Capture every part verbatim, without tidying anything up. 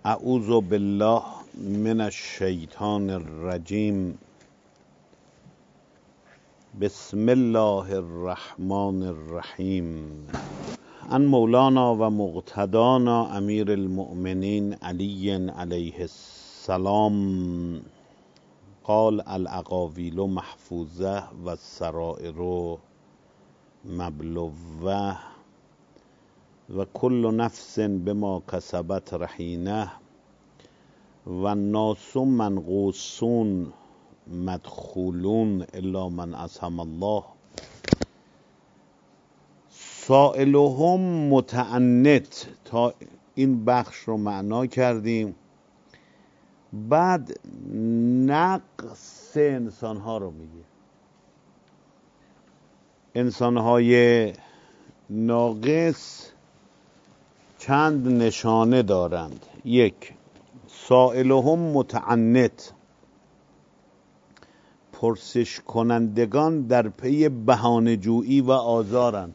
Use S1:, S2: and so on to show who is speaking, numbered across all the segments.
S1: اعوذ بالله من الشیطان الرجیم. بسم الله الرحمن الرحیم. ان مولانا و مقتدانا امیر المؤمنین علی علیه السلام قال الاقاویل محفوظه و السرائر مبلوه و کل نفس بما کسبت رهینه و الناس منغوصون مدخولون الا من عصم الله. سائلهم متعنت. تا این بخش رو معنا کردیم. بعد نقص انسان ها رو میگه. انسان های ناقص چند نشانه دارند. یک، سائلهم متعنت، پرسش کنندگان در پی بهانه جویی و آزارند.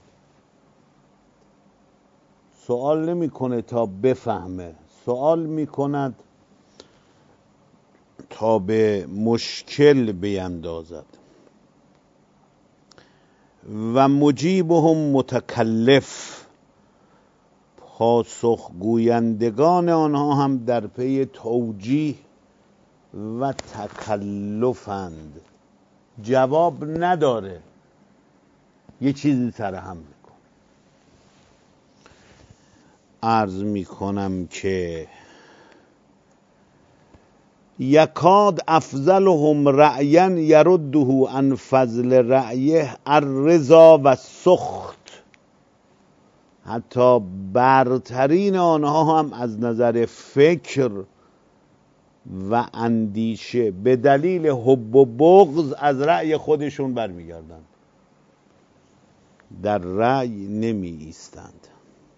S1: سوال نمی کنه تا بفهمه، سوال می کند تا به مشکل بیندازد. و مجیبهم متکلف، پاسخ گویندگان آنها هم در پی توجیه و تکلفند. جواب نداره، یه چیزی سرهم میکن. عرض میکنم که یکاد افضلهم رأیا یرده عن فضل رأیه الرضا و سخط. حتی برترین آنها هم از نظر فکر و اندیشه به دلیل حب و بغض از رأی خودشون برمیگردند، در رأی نمی ایستند.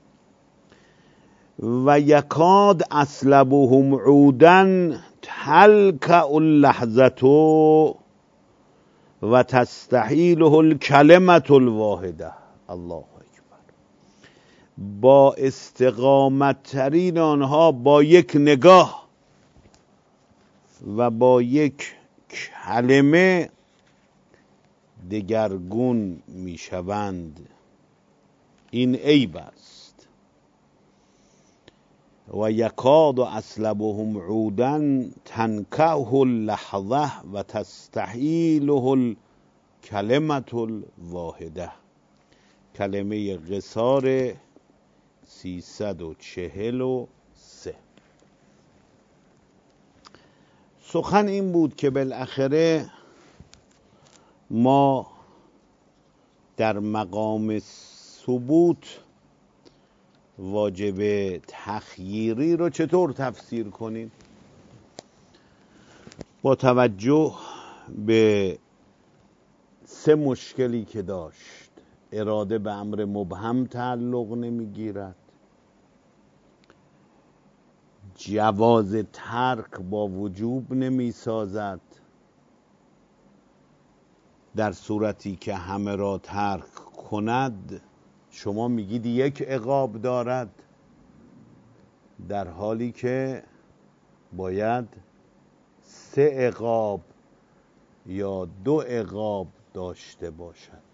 S1: و یکاد اصلبهم عودا تلکع اللحظة و تستحیله الکلمة الواحده. الله اکبر. با استقامت ترین آنها با یک نگاه و با یک کلمه دگرگون میشوند. این عیب است. و یکاد اصلبهم عودا تنکعه اللحظه و تستحیله الکلمة الواحده. کلمه قصار سیصد و چهل و سه. سخن این بود که بالاخره ما در مقام ثبوت واجب تخییری رو چطور تفسیر کنیم؟ با توجه به سه مشکلی که داشت. اراده به امر مبهم تعلق نمیگیرد، جواز ترک با وجوب نمی سازد، در صورتی که همه را ترک کند شما میگید یک عقاب دارد، در حالی که باید سه عقاب یا دو عقاب داشته باشد.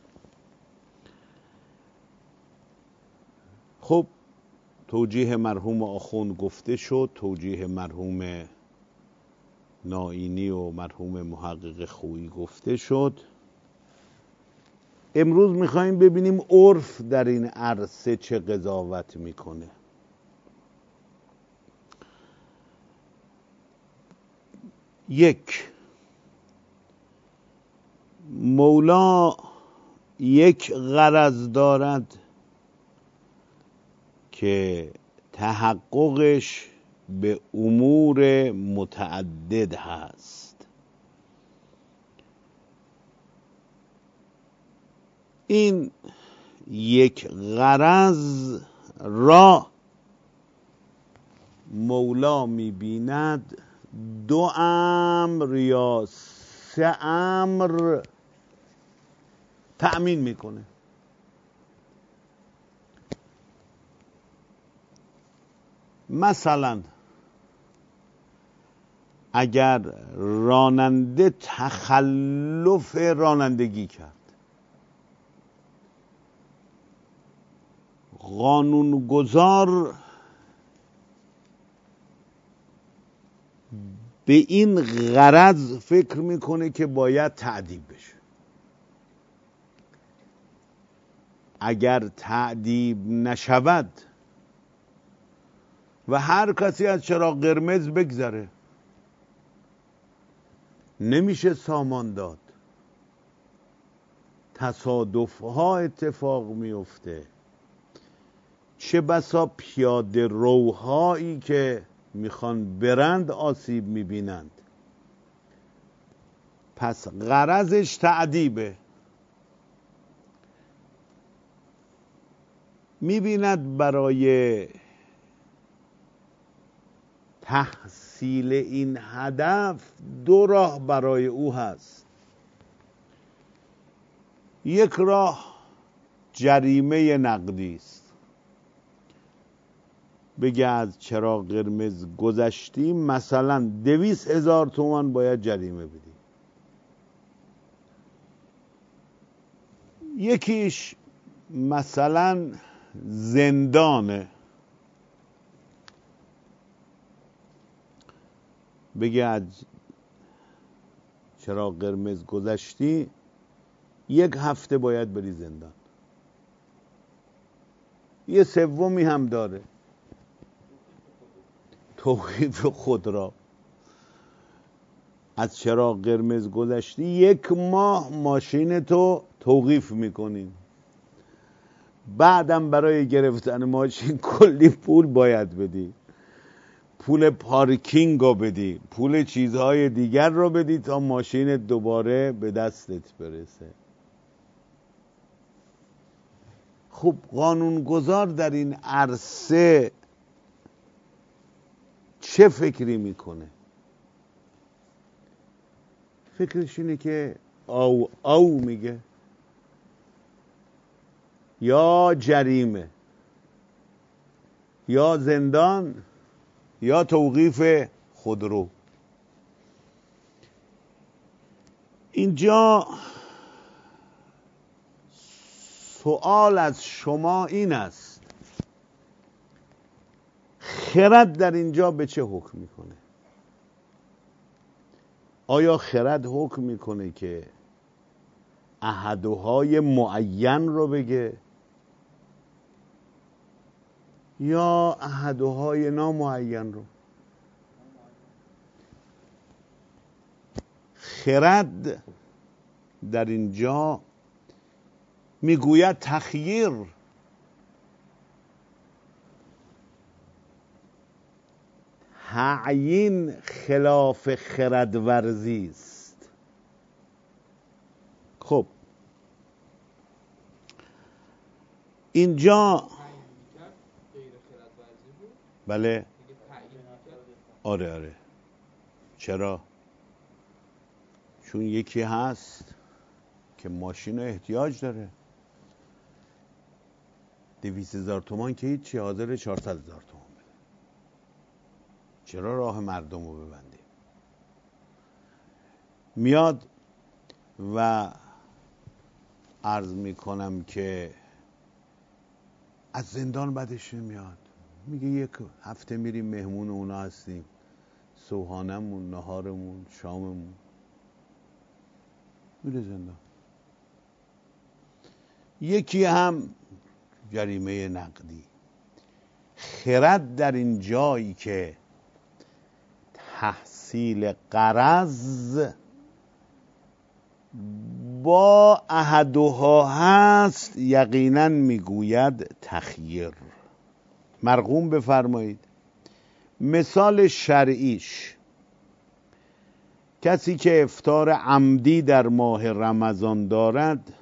S1: خب توجیه مرحوم آخوند گفته شد، توجیه مرحوم نائینی و مرحوم محقق خویی گفته شد. امروز میخوایم ببینیم عرف در این عرصه چه قضاوت میکنه. یک، مولا یک غرض دارد که تحققش به امور متعدد هست. این یک غرض را مولا میبیند دو امر یا سه امر تأمین میکنه. مثلا اگر راننده تخلف رانندگی کرد، قانونگذار به این غرض فکر میکنه که باید تعدیب بشه. اگر تعدیب نشود و هر کسی از چراغ قرمز بگذره، نمیشه سامان داد، تصادف ها اتفاق میفته، چه بسا پیاده روهایی که میخوان برند آسیب میبینند. پس غرضش تعدیبه. میبیند برای تحصیل این هدف دو راه برای او هست. یک راه جریمه نقدی است، بگه از چراغ قرمز گذشتیم مثلا دویست هزار تومان باید جریمه بدی. یکیش مثلا زندانه، بگه از چراغ قرمز گذشتی یک هفته باید بری زندان. یه سومی هم داره، توقیف خود را. از چراغ قرمز گذشتی یک ماه ماشین تو توقیف میکنیم، بعدم برای گرفتن ماشین کلی پول باید بدی، پول پارکینگ رو بدی، پول چیزهای دیگر رو بدی تا ماشین دوباره به دستت برسه. خب قانونگذار در این عرصه چه فکری میکنه؟ فکرش اینه که او او میگه، یا جریمه، یا زندان، یا توقیف خودرو. اینجا سوال از شما این است، خرد در اینجا به چه حکم میکنه؟ آیا خرد حکم میکنه که احدهای معین رو بگه یا احدهای نامعین رو؟ خرد در اینجا میگوید تخییر. تعیین خلاف خرد ورزی است. خب اینجا بله، آره آره. چرا؟ چون یکی هست که ماشین احتیاج داره، دویست هزار تومان که هیچی، حاضر چهارصد هزار تومان بده. چرا راه مردم رو ببندیم؟ میاد و عرض میکنم که از زندان بدش نمیاد، میگه یک هفته میریم مهمون اونا هستیم، صبحانمون، نهارمون، شاممون، میره زندان. یکی هم جریمه نقدی. خرد در این جایی که تحصیل غرض با احدها هست یقینا میگوید تخییر. مرقوم بفرمایید. مثال شرعیش، کسی که افطار عمدی در ماه رمضان دارد،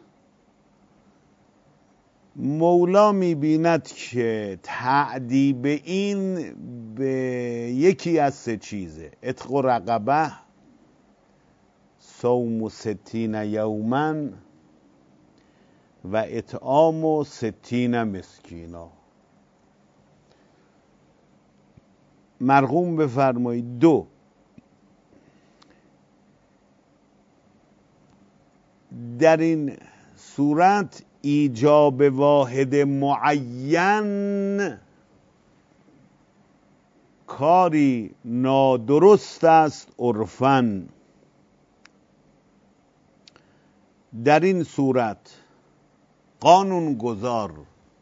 S1: مولا میبیند که تعدیب این به یکی از سه چیزه: عتق رقبه، صوم ستین یوما و اطعام ستین مسکینا. مرقوم بفرمایید. دو، در این صورت ایجاب واحد معین کاری نادرست است عرفاً. در این صورت قانون گذار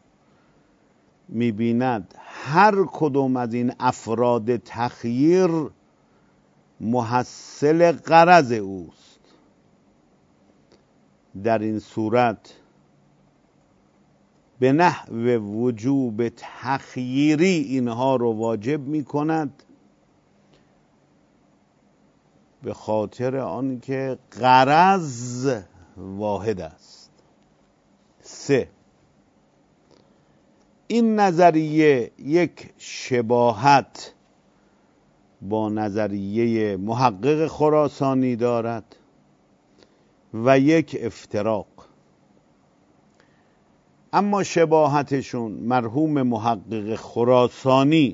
S1: می‌بیند هر کدوم از این افراد تخییر محصل غرض اوست. در این صورت به نحو وجوب تخییری اینها رو واجب می کند، به خاطر آنکه غرض واحد است. سه، این نظریه یک شباهت با نظریه محقق خراسانی دارد و یک افتراق. اما شباهتشون مرحوم محقق خراسانی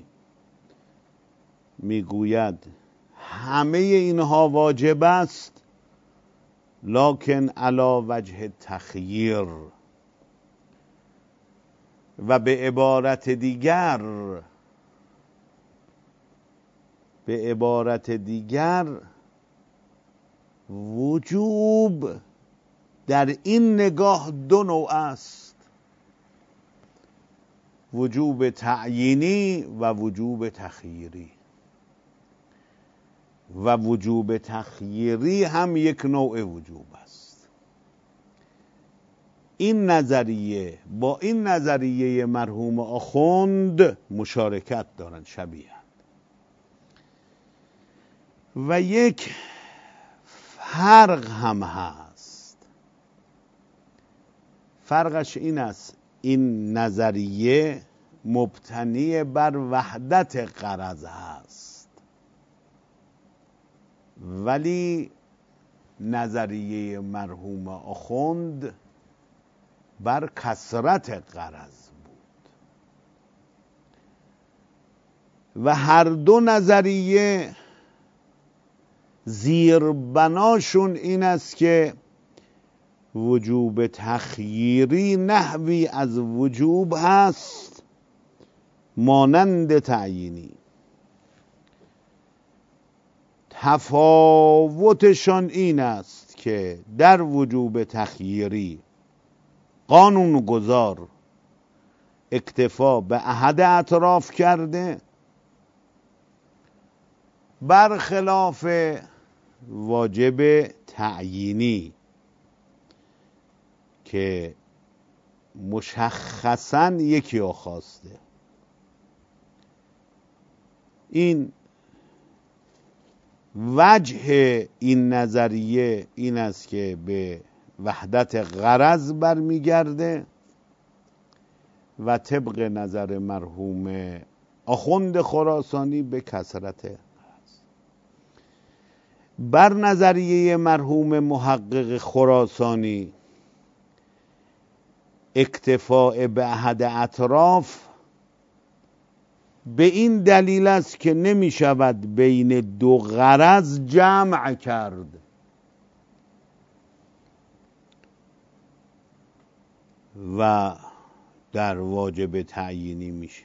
S1: میگوید همه اینها واجب است لکن علی وجه تخییر، و به عبارت دیگر به عبارت دیگر وجوب در این نگاه دو نوع است: وجوب تعیینی و وجوب تخییری. و وجوب تخییری هم یک نوع وجوب است. این نظریه با این نظریه مرحوم آخوند مشارکت دارند، شبیه. و یک فرق هم هست. فرقش این است: این نظریه مبتنی بر وحدت غرض هست، ولی نظریه مرحوم آخوند بر کثرت غرض بود. و هر دو نظریه زیربناشون این است که وجوب تخییری نحوی از وجوب هست مانند تعیینی. تفاوتشان این است که در وجوب تخییری قانون گذار اکتفا به احد اطراف کرده، برخلاف واجب تعیینی که مشخصاً یکی رو خواسته. این وجه این نظریه این است که به وحدت غرض برمیگرده و طبق نظر مرحوم آخوند خراسانی به کثرت غرض. بر نظریه مرحوم محقق خراسانی اکتفاء به احد اطراف به این دلیل است که نمی شود بین دو غرض جمع کرد. و در واجب تعیینی میشه.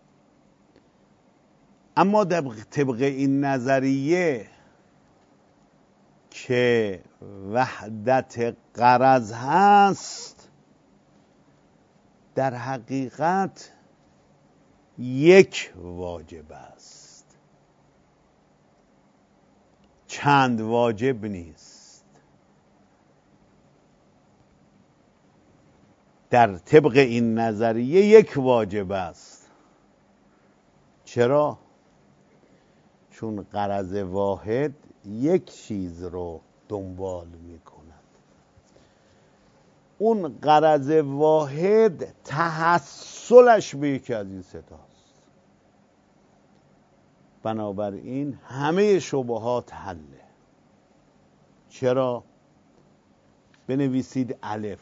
S1: اما در طبق این نظریه که وحدت غرض هست، در حقیقت یک واجب است، چند واجب نیست. در طبق این نظریه یک واجب است. چرا؟ چون غرض واحد یک چیز رو دنبال می کند. اون غرض واحد تحصلش به یکی از این ستاست. بنابراین همه شبهات حله. چرا؟ بنویسید الف.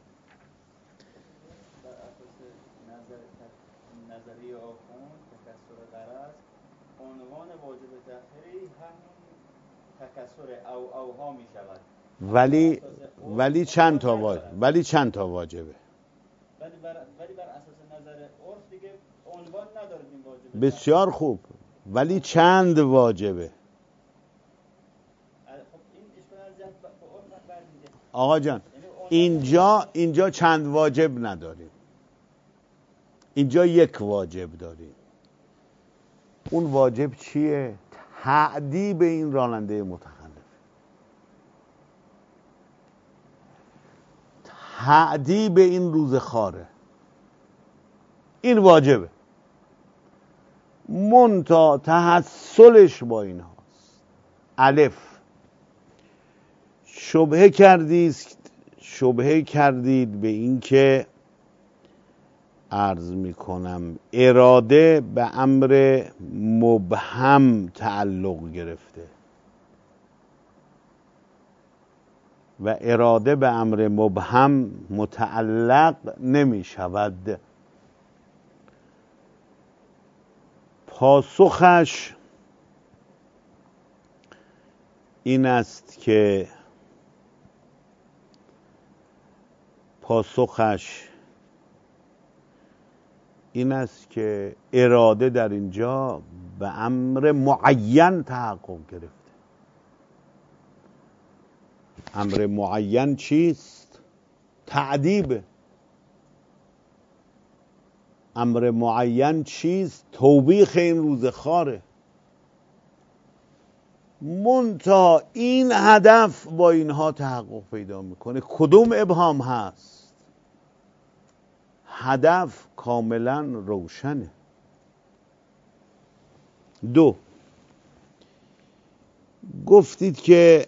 S2: نظریه آخوند تکثر غرض، عنوان واجب تأخیری همون تکثر او اوها می شود.
S1: ولی ولی چند تا واجب ولی چند تا واجبه؟
S2: ولی بر ولی بر اساس نظر عرف دیگه عنوان نداره این واجبه.
S1: بسیار خوب، ولی چند واجبه؟
S2: خب این اشکال از جهت به عرف برمیگه.
S1: آقا جان اینجا اینجا چند واجب نداریم، اینجا یک واجب داریم. اون واجب چیه؟ تعدیب این راننده متخلف، تعدیب این روزخواره، این واجبه. منتها تحصلش با این هاست. الف، شبهه کردید شبهه کردید به این که عرض میکنم اراده به امر مبهم تعلق گرفته و اراده به امر مبهم متعلق نمی شود. پاسخش این است که پاسخش این است که اراده در اینجا به امر معین تحقق گرفته. امر معین چیست؟ تعدیب. امر معین چیست؟ توبیخ این روزخواره. منتها این هدف با اینها تحقق پیدا میکنه. کدوم ابهام هست؟ هدف کاملا روشنه. دو، گفتید که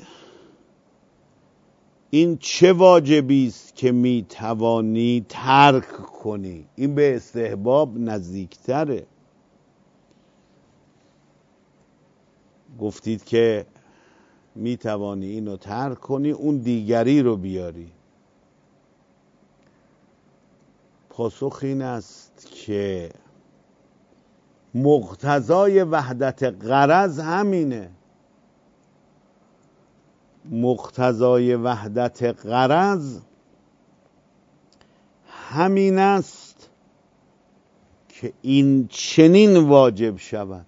S1: این چه واجبی است که می توانی ترک کنی؟ این به استحباب نزدیکتره. گفتید که می توانی اینو ترک کنی، اون دیگری رو بیاری. پاسخ این است که مقتضای وحدت غرض همینه. مقتضای وحدت غرض همین است که این چنین واجب شود.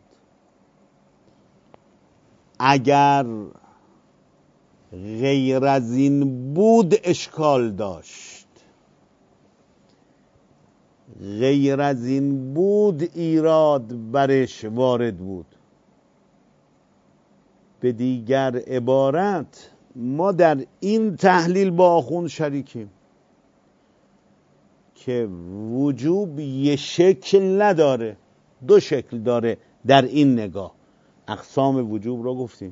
S1: اگر غیر از این بود اشکال داشت، غیر از این بود ایراد برش وارد بود. به دیگر عبارت ما در این تحلیل با آخوند شریکیم که وجوب یه شکل نداره، دو شکل داره. در این نگاه اقسام وجوب رو گفتیم،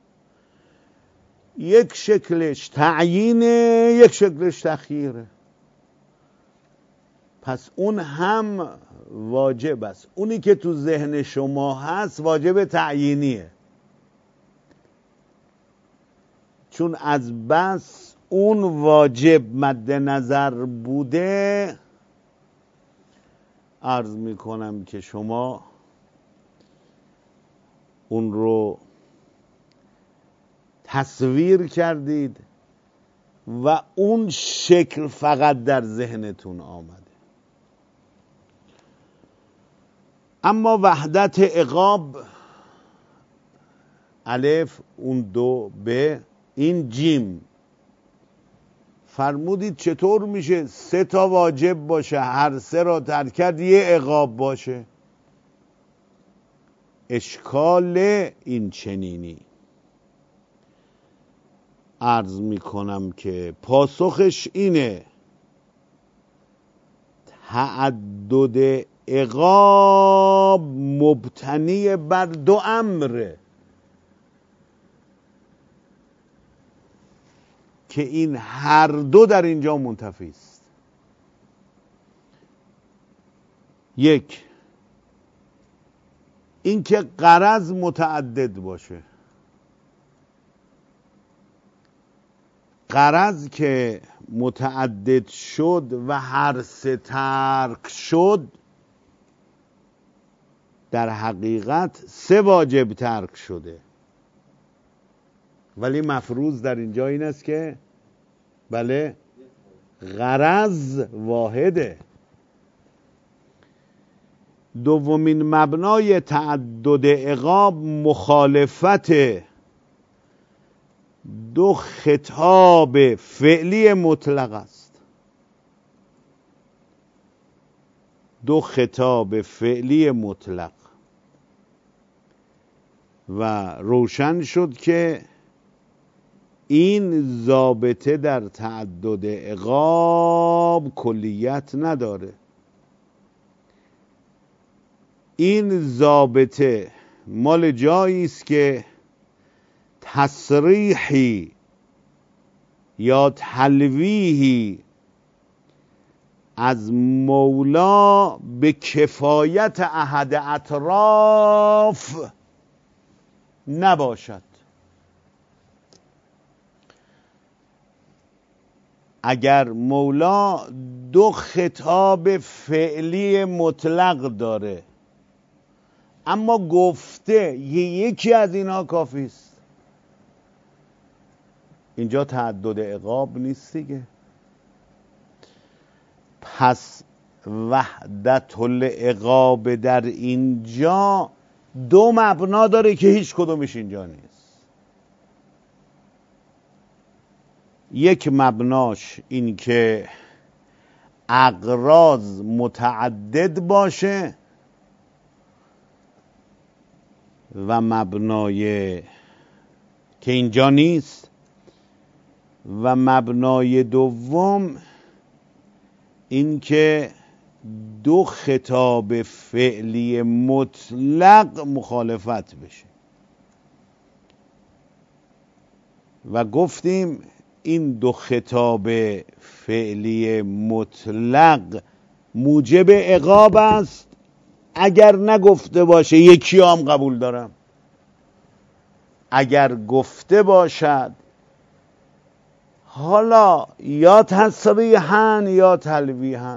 S1: یک شکلش تعیینه، یک شکلش تخییره. پس اون هم واجب است. اونی که تو ذهن شما هست واجب تعیینیه، چون از بس اون واجب مد نظر بوده. عرض میکنم که شما اون رو تصویر کردید و اون شکل فقط در ذهنتون آمده. اما وحدت عقاب، الف، اون دو، ب، این جیم، فرمودید چطور میشه سه تا واجب باشه، هر سه را ترک کرد، یه عقاب باشه؟ اشکال این چنینی عرض میکنم که پاسخش اینه: تعدد عقاب مبتنی بر دو امره که این هر دو در اینجا منتفی است. یک، این که غرض متعدد باشه. غرض که متعدد شد و هر سه ترک شد، در حقیقت سه واجب ترک شده. ولی مفروض در اینجا این است که بله غرض واحده. دومین مبنای تعدد عقاب مخالفت دو خطاب فعلی مطلق است. دو خطاب فعلی مطلق و روشن شد که این ضابطه در تعدد عقاب کلیت نداره. این ضابطه مال جایی است که تصریحی یا تلویحی از مولا به کفایت احد اطراف نباشد. اگر مولا دو خطاب فعلی مطلق داره اما گفته یکی از اینها کافی است، اینجا تعدد عقاب نیست دیگه. پس وحدت العقاب در اینجا دو مبنا داره که هیچ کدومش اینجا نیست. یک مبناش این که اغراض متعدد باشه و مبنای که اینجا نیست، و مبنای دوم این که دو خطاب فعلی مطلق مخالفت بشه. و گفتیم این دو خطاب فعلی مطلق موجب عقاب است اگر نگفته باشه یکی هم قبول دارم. اگر گفته باشد حالا یا تصریحاً یا تلویحاً،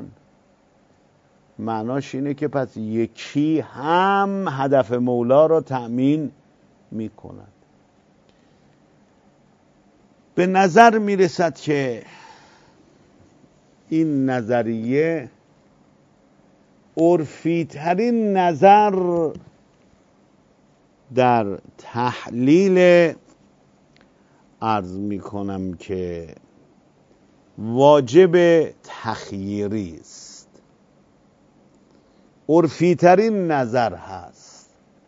S1: معناش اینه که پس یکی هم هدف مولا را تأمین می کند. به نظر می رسد که این نظریه عرفی ترین نظر در تحلیل عرض می کنم که واجب تخییری است. عرفی ترین نظر هست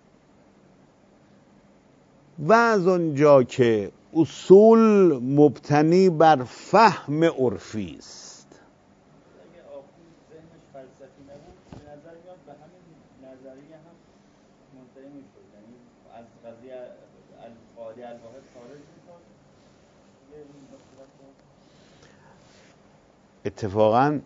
S1: و از اونجا که اصول مبتنی بر فهم عرفی است.
S2: اگه آخوند ذهنش فلسفی نبود به نظر میاد به همین نظریه هم منتهی میشد، یعنی از قضیه القاعده الواحد خارج میشد.
S1: اتفاقا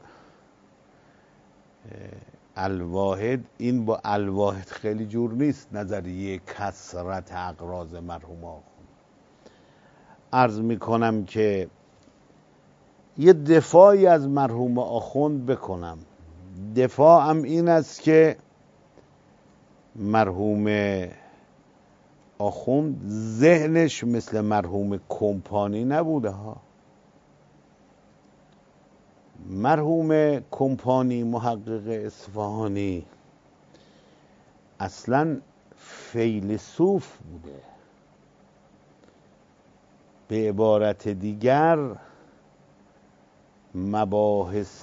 S1: الواحد این با الواحد خیلی جور نیست. نظریه کثرت اغراض مرحوم آخوند، عرض میکنم که یه دفاعی از مرحوم آخوند بکنم. دفاعم این است که مرحوم آخوند ذهنش مثل مرحوم کمپانی نبوده ها. مرحوم کمپانی محقق اصفهانی اصلا فیلسوف بوده. به عبارت دیگر مباحث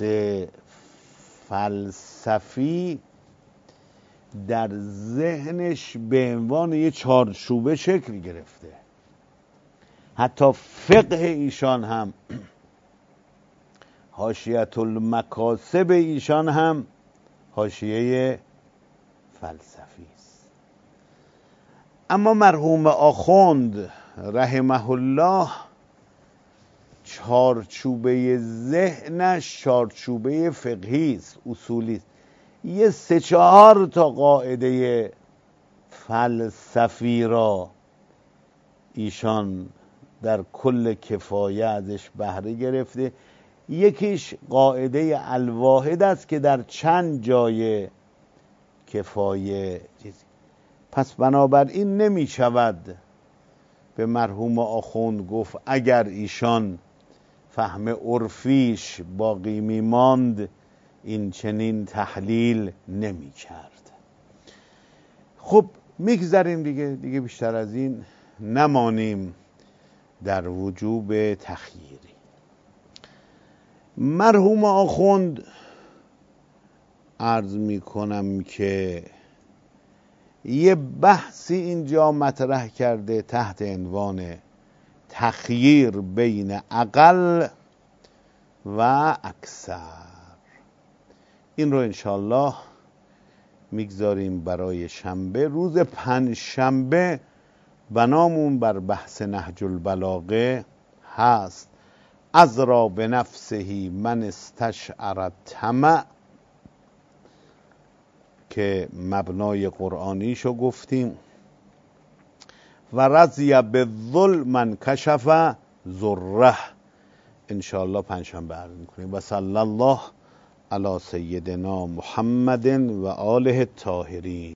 S1: فلسفی در ذهنش به عنوان یه چارچوبه شکل گرفته. حتی فقه ایشان هم، حاشیه المکاسب ایشان هم حاشیه فلسفی است. اما مرحوم آخوند رحمه الله چارچوبه ذهنش چارچوبه فقهی است، اصولی است. یه سه چهار تا قاعده فلسفی را ایشان در کل کفایه ازش بهره گرفته. یکیش قاعده الواحد است که در چند جای کفایه چیزی. پس بنابراین نمی شود به مرحوم آخوند گفت اگر ایشان فهم عرفیش باقی میماند این چنین تحلیل نمی کرد. خب میگذاریم دیگه دیگه بیشتر از این نمانیم در وجوب تخییری. مرحوم آخوند عرض می کنم که یه بحثی اینجا مطرح کرده تحت عنوان تخییر بین اقل و اکثر. این رو انشالله میگذاریم برای شنبه. روز پنج شنبه بنامون بر بحث نهج البلاغه هست. ازرا به نفسهی من استشعر طمع که مبنای قرآنیشو گفتیم و رضی به ظلم من کشف ذره. انشاءالله پنجشنبه عرض میکنیم. و صلی الله علی سیدنا محمد و آله الطاهرین.